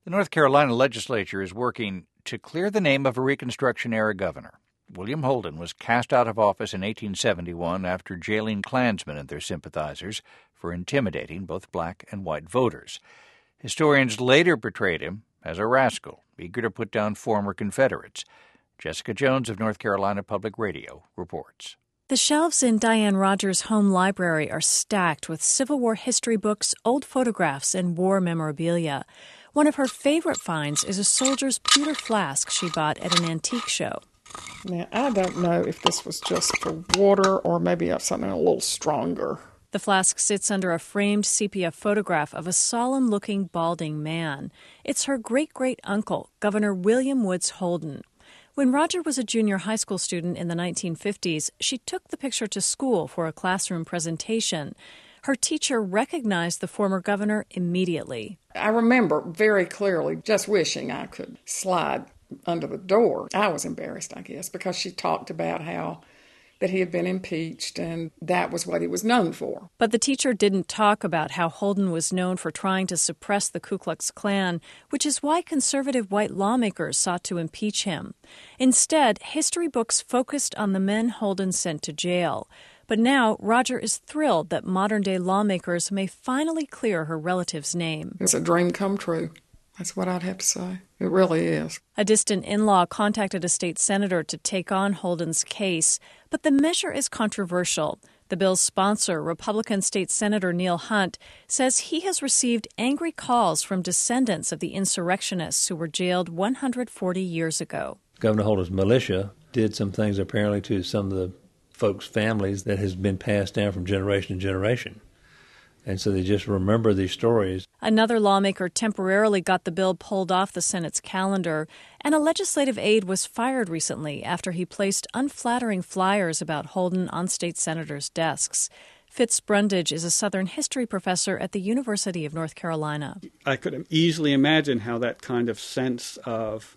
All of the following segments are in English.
The North Carolina legislature is working to clear the name of a Reconstruction-era governor. William Holden was cast out of office in 1871 after jailing Klansmen and their sympathizers for intimidating both black and white voters. Historians later portrayed him as a rascal, eager to put down former Confederates. Jessica Jones of North Carolina Public Radio reports. The shelves in Diane Rogers' home library are stacked with Civil War history books, old photographs, and war memorabilia. One of her favorite finds is a soldier's pewter flask she bought at an antique show. Now, I don't know if this was just for water or maybe something a little stronger. The flask sits under a framed sepia photograph of a solemn-looking, balding man. It's her great-great-uncle, Governor William Woods Holden. When Roger was a junior high school student in the 1950s, she took the picture to school for a classroom presentation. Her teacher recognized the former governor immediately. I remember very clearly just wishing I could slide under the door. I was embarrassed, I guess, because she talked about how that he had been impeached, and that was what he was known for. But the teacher didn't talk about how Holden was known for trying to suppress the Ku Klux Klan, which is why conservative white lawmakers sought to impeach him. Instead, history books focused on the men Holden sent to jail. But now, Roger is thrilled that modern-day lawmakers may finally clear her relative's name. It's a dream come true. That's what I'd have to say. It really is. A distant in-law contacted a state senator to take on Holden's case, but the measure is controversial. The bill's sponsor, Republican State Senator Neil Hunt, says he has received angry calls from descendants of the insurrectionists who were jailed 140 years ago. Governor Holden's militia did some things apparently to some of the folks' families that has been passed down from generation to generation. And so they just remember these stories. Another lawmaker temporarily got the bill pulled off the Senate's calendar, and a legislative aide was fired recently after he placed unflattering flyers about Holden on state senators' desks. Fitz Brundage is a Southern history professor at the University of North Carolina. I could easily imagine how that kind of sense of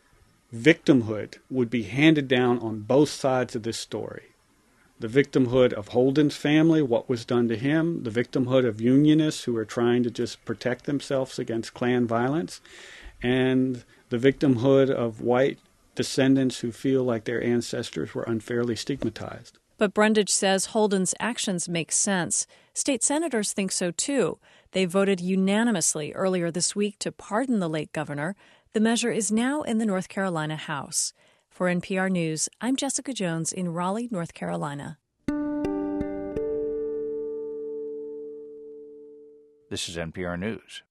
victimhood would be handed down on both sides of this story. The victimhood of Holden's family, what was done to him, the victimhood of Unionists who are trying to just protect themselves against Klan violence, and the victimhood of white descendants who feel like their ancestors were unfairly stigmatized. But Brundage says Holden's actions make sense. State senators think so, too. They voted unanimously earlier this week to pardon the late governor. The measure is now in the North Carolina House. For NPR News, I'm Jessica Jones in Raleigh, North Carolina. This is NPR News.